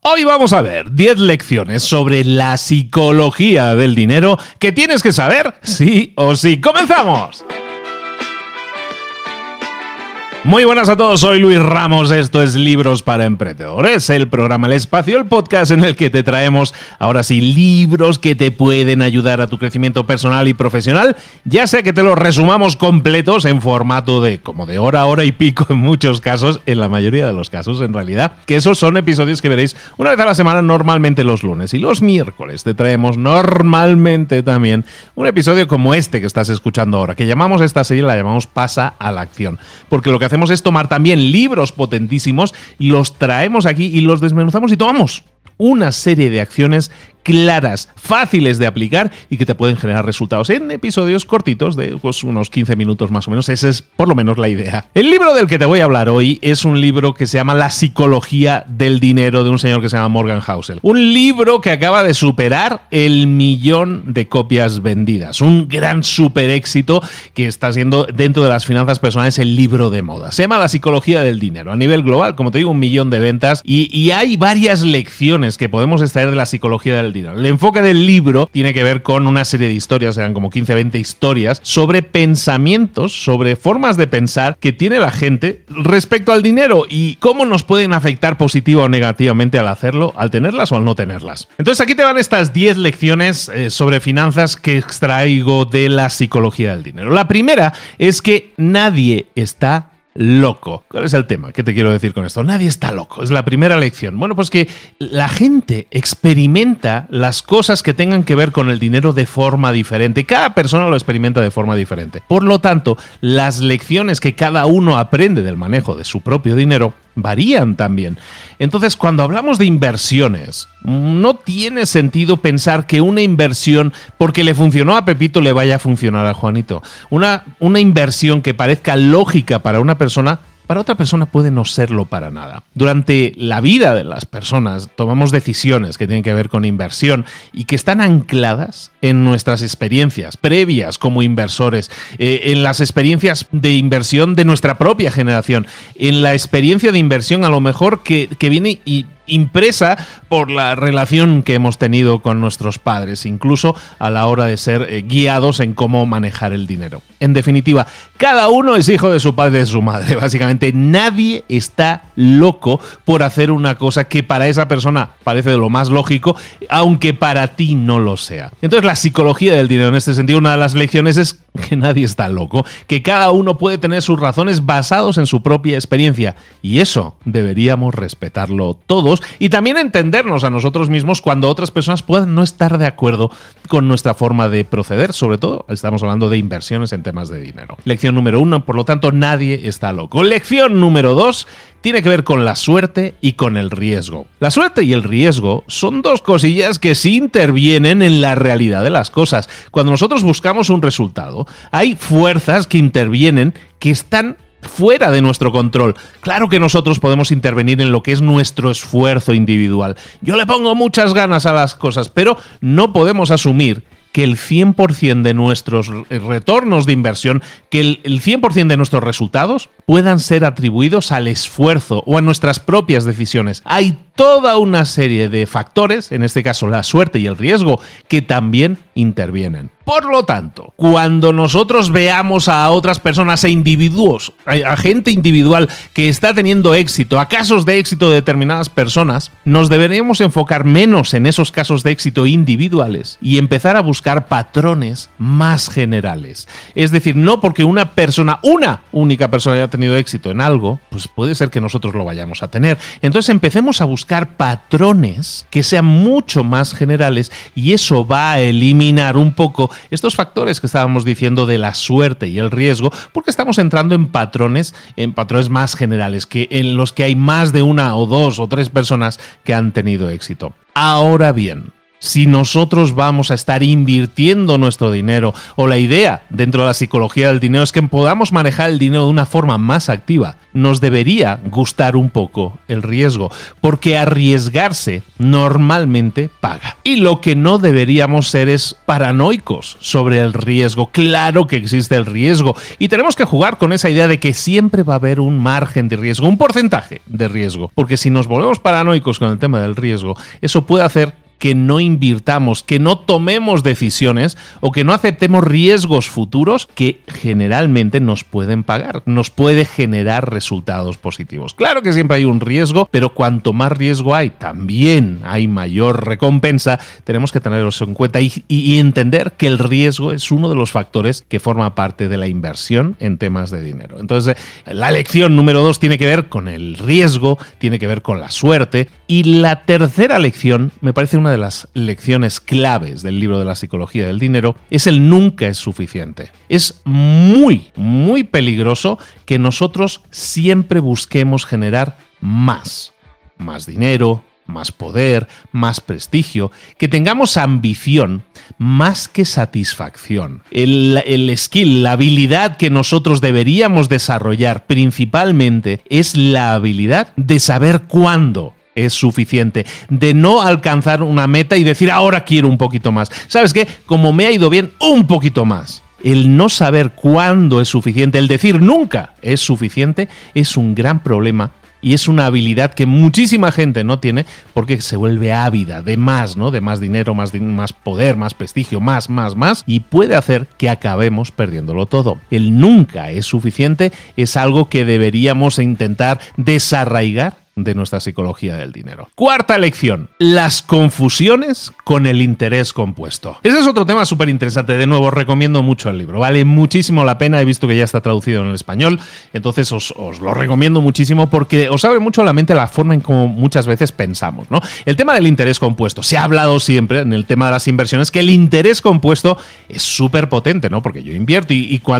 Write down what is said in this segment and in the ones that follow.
Hoy vamos a ver 10 lecciones sobre la psicología del dinero que tienes que saber sí o sí. ¡Comenzamos! Muy buenas a todos, soy Luis Ramos, esto es Libros para Emprendedores, el programa El Espacio, el podcast en el que te traemos, ahora sí, libros que te pueden ayudar a tu crecimiento personal y profesional, ya sea que te los resumamos completos en formato de como de hora y pico en muchos casos, en la mayoría de los casos en realidad, que esos son episodios que veréis una vez a la semana, normalmente los lunes, y los miércoles te traemos normalmente también un episodio como este que estás escuchando ahora, que llamamos esta serie, la llamamos Pasa a la Acción, porque lo que hacemos es tomar también libros potentísimos y los traemos aquí y los desmenuzamos y tomamos una serie de acciones claras, fáciles de aplicar y que te pueden generar resultados en episodios cortitos de unos 15 minutos más o menos. Esa es por lo menos la idea. El libro del que te voy a hablar hoy es un libro que se llama La psicología del dinero, de un señor que se llama Morgan Housel. Un libro que acaba de superar el 1.000.000 de copias vendidas. Un gran super éxito que está siendo dentro de las finanzas personales el libro de moda. Se llama La psicología del dinero. A nivel global, como te digo, 1.000.000 de ventas y hay varias lecciones que podemos extraer de la psicología del dinero. El enfoque del libro tiene que ver con una serie de historias, eran como 15-20 historias, sobre pensamientos, sobre formas de pensar que tiene la gente respecto al dinero y cómo nos pueden afectar positiva o negativamente al hacerlo, al tenerlas o al no tenerlas. Entonces aquí te van estas 10 lecciones sobre finanzas que extraigo de la psicología del dinero. La primera es que nadie está loco. ¿Cuál es el tema? ¿Qué te quiero decir con esto? Nadie está loco. Es la primera lección. Bueno, pues que la gente experimenta las cosas que tengan que ver con el dinero de forma diferente. Cada persona lo experimenta de forma diferente. Por lo tanto, las lecciones que cada uno aprende del manejo de su propio dinero varían también. Entonces, cuando hablamos de inversiones, no tiene sentido pensar que una inversión, porque le funcionó a Pepito, le vaya a funcionar a Juanito. Una inversión que parezca lógica para una persona, para otra persona puede no serlo para nada. Durante la vida de las personas tomamos decisiones que tienen que ver con inversión y que están ancladas en nuestras experiencias previas como inversores, en las experiencias de inversión de nuestra propia generación, en la experiencia de inversión a lo mejor que viene y impresa por la relación que hemos tenido con nuestros padres, incluso a la hora de ser guiados en cómo manejar el dinero. En definitiva, cada uno es hijo de su padre y de su madre. Básicamente, nadie está loco por hacer una cosa que para esa persona parece de lo más lógico, aunque para ti no lo sea. Entonces, la psicología del dinero, en este sentido, una de las lecciones es que nadie está loco, que cada uno puede tener sus razones basados en su propia experiencia, y eso deberíamos respetarlo todos y también entendernos a nosotros mismos cuando otras personas puedan no estar de acuerdo con nuestra forma de proceder, sobre todo estamos hablando de inversiones en temas de dinero. Lección número 1, por lo tanto, nadie está loco. Lección número 2, tiene que ver con la suerte y con el riesgo. La suerte y el riesgo son dos cosillas que sí intervienen en la realidad de las cosas. Cuando nosotros buscamos un resultado, hay fuerzas que intervienen que están fuera de nuestro control. Claro que nosotros podemos intervenir en lo que es nuestro esfuerzo individual. Yo le pongo muchas ganas a las cosas, pero no podemos asumir que el 100% de nuestros retornos de inversión, que el 100% de nuestros resultados puedan ser atribuidos al esfuerzo o a nuestras propias decisiones. Hay toda una serie de factores, en este caso la suerte y el riesgo, que también intervienen. Por lo tanto, cuando nosotros veamos a otras personas, a individuos, a gente individual que está teniendo éxito, a casos de éxito de determinadas personas, nos deberíamos enfocar menos en esos casos de éxito individuales y empezar a buscar patrones más generales. Es decir, no porque una única persona haya tenido éxito en algo, pues puede ser que nosotros lo vayamos a tener. Entonces empecemos a buscar patrones que sean mucho más generales y eso va a eliminar un poco estos factores que estábamos diciendo de la suerte y el riesgo, porque estamos entrando en patrones más generales, que en los que hay más de una o dos o tres personas que han tenido éxito. Ahora bien, si nosotros vamos a estar invirtiendo nuestro dinero, o la idea dentro de la psicología del dinero es que podamos manejar el dinero de una forma más activa, nos debería gustar un poco el riesgo, porque arriesgarse normalmente paga. Y lo que no deberíamos ser es paranoicos sobre el riesgo. Claro que existe el riesgo y tenemos que jugar con esa idea de que siempre va a haber un margen de riesgo, un porcentaje de riesgo, porque si nos volvemos paranoicos con el tema del riesgo, eso puede hacer que no invirtamos, que no tomemos decisiones o que no aceptemos riesgos futuros que generalmente nos pueden pagar, nos puede generar resultados positivos. Claro que siempre hay un riesgo, pero cuanto más riesgo hay, también hay mayor recompensa. Tenemos que tenerlo en cuenta y entender que el riesgo es uno de los factores que forma parte de la inversión en temas de dinero. Entonces, la lección número 2 tiene que ver con el riesgo, tiene que ver con la suerte. Y la tercera lección, me parece una de las lecciones claves del libro de la psicología del dinero, es el nunca es suficiente. Es muy, muy peligroso que nosotros siempre busquemos generar más dinero, más poder, más prestigio, que tengamos ambición más que satisfacción. El skill, la habilidad que nosotros deberíamos desarrollar principalmente es la habilidad de saber cuándo es suficiente, de no alcanzar una meta y decir ahora quiero un poquito más. ¿Sabes qué? Como me ha ido bien, un poquito más. El no saber cuándo es suficiente, el decir nunca es suficiente, es un gran problema y es una habilidad que muchísima gente no tiene porque se vuelve ávida de más, ¿no? De más dinero, más poder, más prestigio, más, y puede hacer que acabemos perdiéndolo todo. El nunca es suficiente es algo que deberíamos intentar desarraigar de nuestra psicología del dinero. Cuarta lección, las confusiones con el interés compuesto. Ese es otro tema súper interesante. De nuevo, recomiendo mucho el libro. Vale muchísimo la pena. He visto que ya está traducido en el español. Entonces os lo recomiendo muchísimo porque os abre mucho la mente la forma en cómo muchas veces pensamos, ¿no? El tema del interés compuesto. Se ha hablado siempre en el tema de las inversiones que el interés compuesto es súper potente, ¿no? Porque yo invierto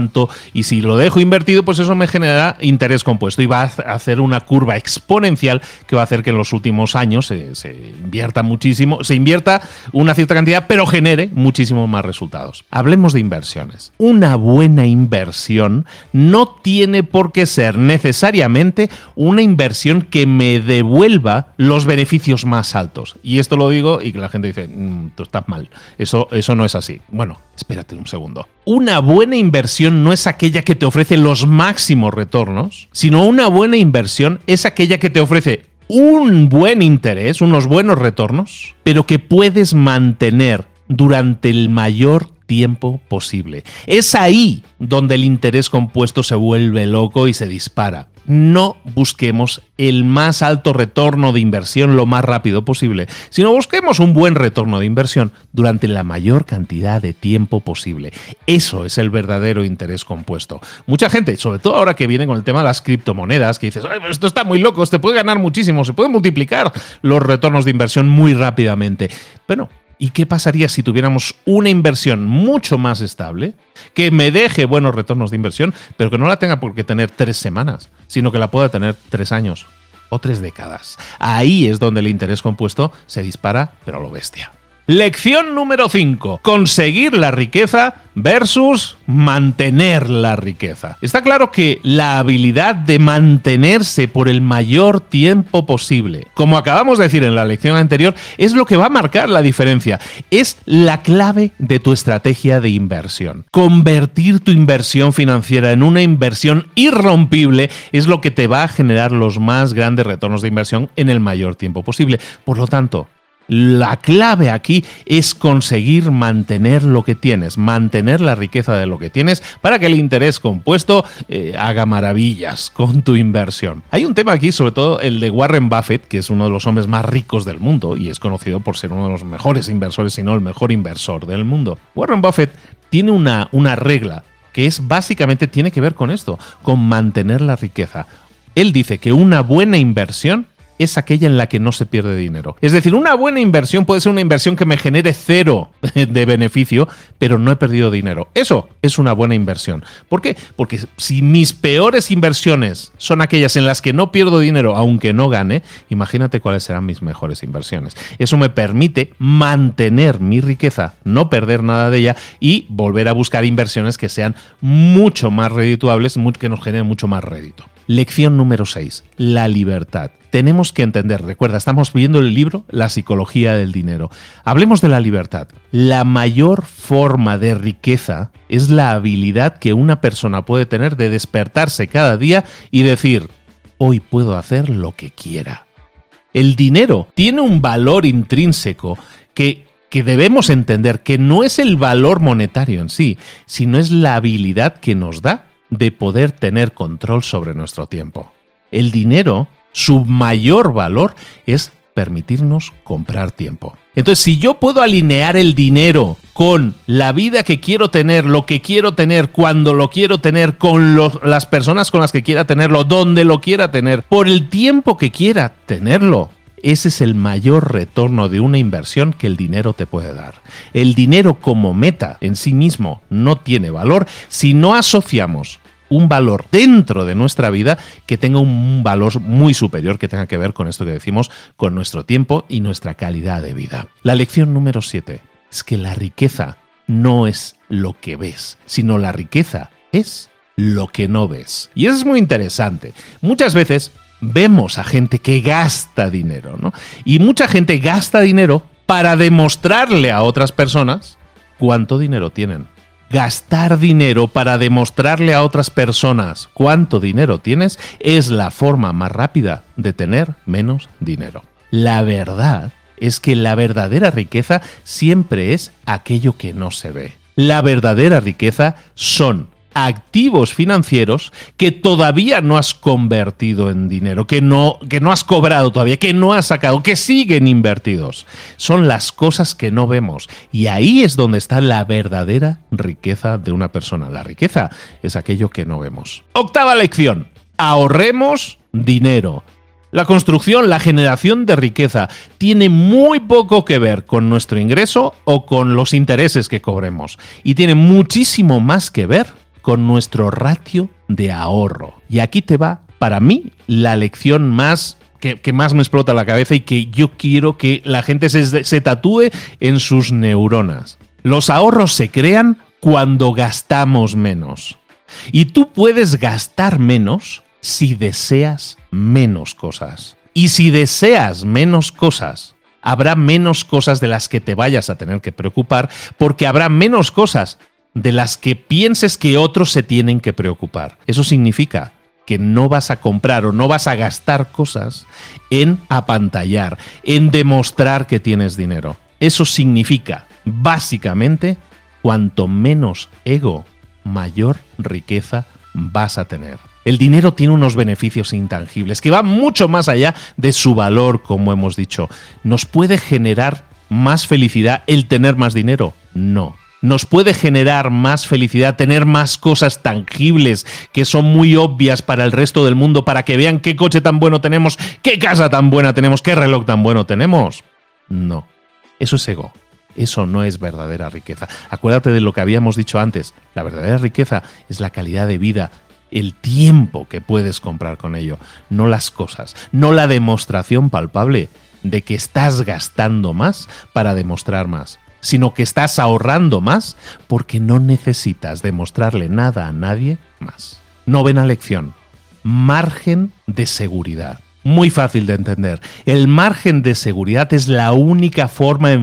y si lo dejo invertido, pues eso me genera interés compuesto y va a hacer una curva exponencial que va a hacer que en los últimos años se invierta muchísimo, se invierta una cierta cantidad, pero genere muchísimo más resultados. Hablemos de inversiones. Una buena inversión no tiene por qué ser necesariamente una inversión que me devuelva los beneficios más altos. Y esto lo digo y que la gente dice, tú estás mal. Eso no es así. Bueno, espérate un segundo. Una buena inversión no es aquella que te ofrece los máximos retornos, sino una buena inversión es aquella que te ofrece un buen interés, unos buenos retornos, pero que puedes mantener durante el mayor tiempo posible. Es ahí donde el interés compuesto se vuelve loco y se dispara. No busquemos el más alto retorno de inversión lo más rápido posible, sino busquemos un buen retorno de inversión durante la mayor cantidad de tiempo posible. Eso es el verdadero interés compuesto. Mucha gente, sobre todo ahora que viene con el tema de las criptomonedas, que dices, pero esto está muy loco, te puede ganar muchísimo, se pueden multiplicar los retornos de inversión muy rápidamente. Bueno, ¿y qué pasaría si tuviéramos una inversión mucho más estable, que me deje buenos retornos de inversión, pero que no la tenga por qué tener 3 semanas, sino que la pueda tener 3 años o 3 décadas? Ahí es donde el interés compuesto se dispara, pero a lo bestia. Lección número 5. Conseguir la riqueza versus mantener la riqueza. Está claro que la habilidad de mantenerse por el mayor tiempo posible, como acabamos de decir en la lección anterior, es lo que va a marcar la diferencia. Es la clave de tu estrategia de inversión. Convertir tu inversión financiera en una inversión irrompible es lo que te va a generar los más grandes retornos de inversión en el mayor tiempo posible. Por lo tanto, la clave aquí es conseguir mantener lo que tienes, mantener la riqueza de lo que tienes para que el interés compuesto haga maravillas con tu inversión. Hay un tema aquí, sobre todo el de Warren Buffett, que es uno de los hombres más ricos del mundo y es conocido por ser uno de los mejores inversores, si no el mejor inversor del mundo. Warren Buffett tiene una regla que es básicamente tiene que ver con esto, con mantener la riqueza. Él dice que una buena inversión es aquella en la que no se pierde dinero. Es decir, una buena inversión puede ser una inversión que me genere 0 de beneficio, pero no he perdido dinero. Eso es una buena inversión. ¿Por qué? Porque si mis peores inversiones son aquellas en las que no pierdo dinero aunque no gane, imagínate cuáles serán mis mejores inversiones. Eso me permite mantener mi riqueza, no perder nada de ella y volver a buscar inversiones que sean mucho más redituables, que nos generen mucho más rédito. Lección número 6, la libertad. Tenemos que entender, recuerda, estamos viendo el libro La psicología del dinero. Hablemos de la libertad. La mayor forma de riqueza es la habilidad que una persona puede tener de despertarse cada día y decir, hoy puedo hacer lo que quiera. El dinero tiene un valor intrínseco que debemos entender, que no es el valor monetario en sí, sino es la habilidad que nos da de poder tener control sobre nuestro tiempo. El dinero, su mayor valor es permitirnos comprar tiempo. Entonces, si yo puedo alinear el dinero con la vida que quiero tener, lo que quiero tener, cuando lo quiero tener, con las personas con las que quiera tenerlo, donde lo quiera tener, por el tiempo que quiera tenerlo, ese es el mayor retorno de una inversión que el dinero te puede dar. El dinero como meta en sí mismo no tiene valor si no asociamos un valor dentro de nuestra vida que tenga un valor muy superior, que tenga que ver con esto que decimos, con nuestro tiempo y nuestra calidad de vida. La lección número 7 es que la riqueza no es lo que ves, sino la riqueza es lo que no ves. Y eso es muy interesante. Muchas veces vemos a gente que gasta dinero, ¿no? Y mucha gente gasta dinero para demostrarle a otras personas cuánto dinero tienen. Gastar dinero para demostrarle a otras personas cuánto dinero tienes es la forma más rápida de tener menos dinero. La verdad es que la verdadera riqueza siempre es aquello que no se ve. La verdadera riqueza son activos financieros que todavía no has convertido en dinero, que no has cobrado todavía, que no has sacado, que siguen invertidos. Son las cosas que no vemos. Y ahí es donde está la verdadera riqueza de una persona. La riqueza es aquello que no vemos. Octava lección. Ahorremos dinero. La construcción, la generación de riqueza tiene muy poco que ver con nuestro ingreso o con los intereses que cobremos. Y tiene muchísimo más que ver con nuestro ratio de ahorro. Y aquí te va, para mí, la lección más que más me explota la cabeza y que yo quiero que la gente se tatúe en sus neuronas. Los ahorros se crean cuando gastamos menos. Y tú puedes gastar menos si deseas menos cosas. Y si deseas menos cosas, habrá menos cosas de las que te vayas a tener que preocupar, porque habrá menos cosas de las que pienses que otros se tienen que preocupar. Eso significa que no vas a comprar o no vas a gastar cosas en apantallar, en demostrar que tienes dinero. Eso significa, básicamente, cuanto menos ego, mayor riqueza vas a tener. El dinero tiene unos beneficios intangibles que van mucho más allá de su valor, como hemos dicho. ¿Nos puede generar más felicidad el tener más dinero? No. ¿Nos puede generar más felicidad tener más cosas tangibles que son muy obvias para el resto del mundo, para que vean qué coche tan bueno tenemos, qué casa tan buena tenemos, qué reloj tan bueno tenemos? No. Eso es ego. Eso no es verdadera riqueza. Acuérdate de lo que habíamos dicho antes. La verdadera riqueza es la calidad de vida, el tiempo que puedes comprar con ello, no las cosas, no la demostración palpable de que estás gastando más para demostrar más, sino que estás ahorrando más porque no necesitas demostrarle nada a nadie más. Novena lección. Margen de seguridad. Muy fácil de entender. El margen de seguridad es la única forma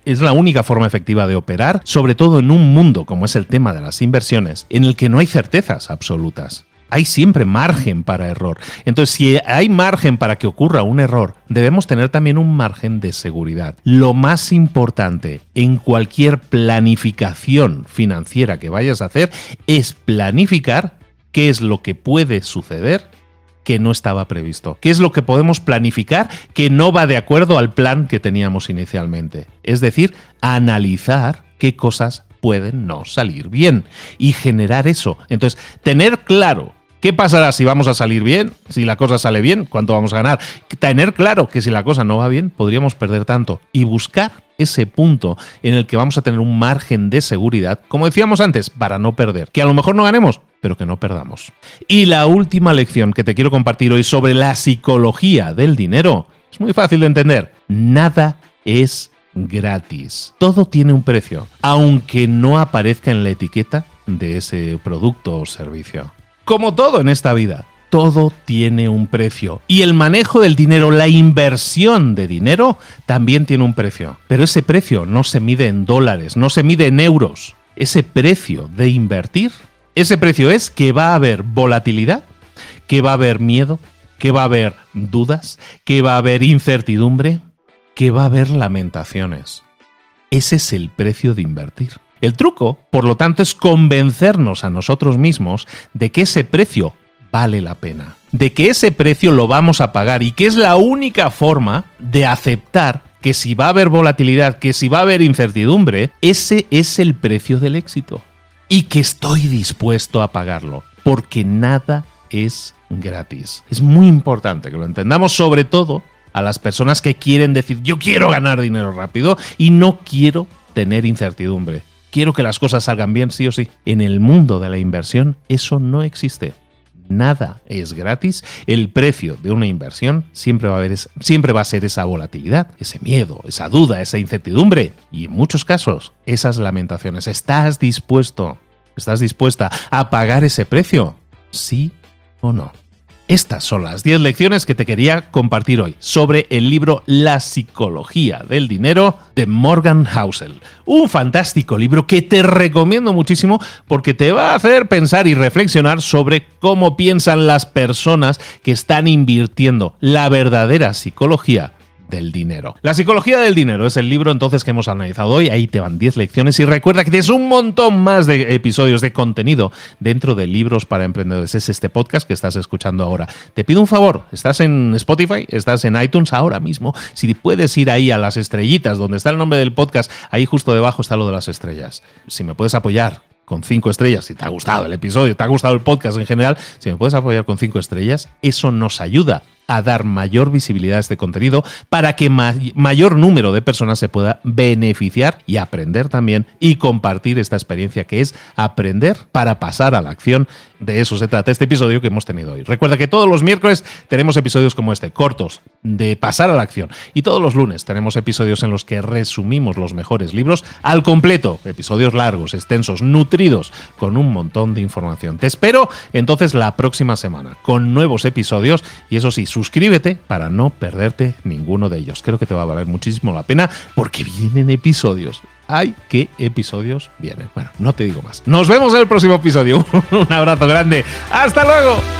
efectiva de operar, sobre todo en un mundo como es el tema de las inversiones, en el que no hay certezas absolutas. Hay siempre margen para error. Entonces, si hay margen para que ocurra un error, debemos tener también un margen de seguridad. Lo más importante en cualquier planificación financiera que vayas a hacer es planificar qué es lo que puede suceder que no estaba previsto. ¿Qué es lo que podemos planificar que no va de acuerdo al plan que teníamos inicialmente? Es decir, analizar qué cosas pueden no salir bien y generar eso. Entonces, tener claro ¿Qué pasará si vamos a salir bien? Si la cosa sale bien, ¿cuánto vamos a ganar? Tener claro que si la cosa no va bien, podríamos perder tanto. Y buscar ese punto en el que vamos a tener un margen de seguridad, como decíamos antes, para no perder. Que a lo mejor no ganemos, pero que no perdamos. Y la última lección que te quiero compartir hoy sobre la psicología del dinero es muy fácil de entender. Nada es gratis. Todo tiene un precio, aunque no aparezca en la etiqueta de ese producto o servicio. Como todo en esta vida, todo tiene un precio. Y el manejo del dinero, la inversión de dinero, también tiene un precio. Pero ese precio no se mide en dólares, no se mide en euros. Ese precio de invertir, ese precio es que va a haber volatilidad, que va a haber miedo, que va a haber dudas, que va a haber incertidumbre, que va a haber lamentaciones. Ese es el precio de invertir. El truco, por lo tanto, es convencernos a nosotros mismos de que ese precio vale la pena, de que ese precio lo vamos a pagar y que es la única forma de aceptar que si va a haber volatilidad, que si va a haber incertidumbre, ese es el precio del éxito y que estoy dispuesto a pagarlo, porque nada es gratis. Es muy importante que lo entendamos, sobre todo a las personas que quieren decir yo quiero ganar dinero rápido y no quiero tener incertidumbre. Quiero que las cosas salgan bien sí o sí. En el mundo de la inversión eso no existe. Nada es gratis. El precio de una inversión siempre va a ser esa volatilidad, ese miedo, esa duda, esa incertidumbre y en muchos casos esas lamentaciones. ¿Estás dispuesta a pagar ese precio? ¿Sí o no? Estas son las 10 lecciones que te quería compartir hoy sobre el libro La psicología del dinero de Morgan Housel. Un fantástico libro que te recomiendo muchísimo porque te va a hacer pensar y reflexionar sobre cómo piensan las personas que están invirtiendo, la verdadera psicología del dinero. La psicología del dinero es el libro entonces que hemos analizado hoy. Ahí te van 10 lecciones y recuerda que tienes un montón más de episodios de contenido dentro de Libros para Emprendedores. Es este podcast que estás escuchando ahora. Te pido un favor, estás en Spotify, estás en iTunes ahora mismo. Si puedes ir ahí a las estrellitas donde está el nombre del podcast, ahí justo debajo está lo de las estrellas. Si me puedes apoyar con 5 estrellas, si te ha gustado el episodio, te ha gustado el podcast en general, si me puedes apoyar con 5 estrellas, eso nos ayuda a dar mayor visibilidad a este contenido para que mayor número de personas se pueda beneficiar y aprender también y compartir esta experiencia que es aprender para pasar a la acción. De eso se trata este episodio que hemos tenido hoy. Recuerda que todos los miércoles tenemos episodios como este, cortos, de pasar a la acción. Y todos los lunes tenemos episodios en los que resumimos los mejores libros al completo. Episodios largos, extensos, nutridos, con un montón de información. Te espero entonces la próxima semana con nuevos episodios y eso sí, suscríbete para no perderte ninguno de ellos. Creo que te va a valer muchísimo la pena porque vienen episodios. ¡Ay, qué episodios vienen! Bueno, no te digo más. Nos vemos en el próximo episodio. Un abrazo grande. ¡Hasta luego!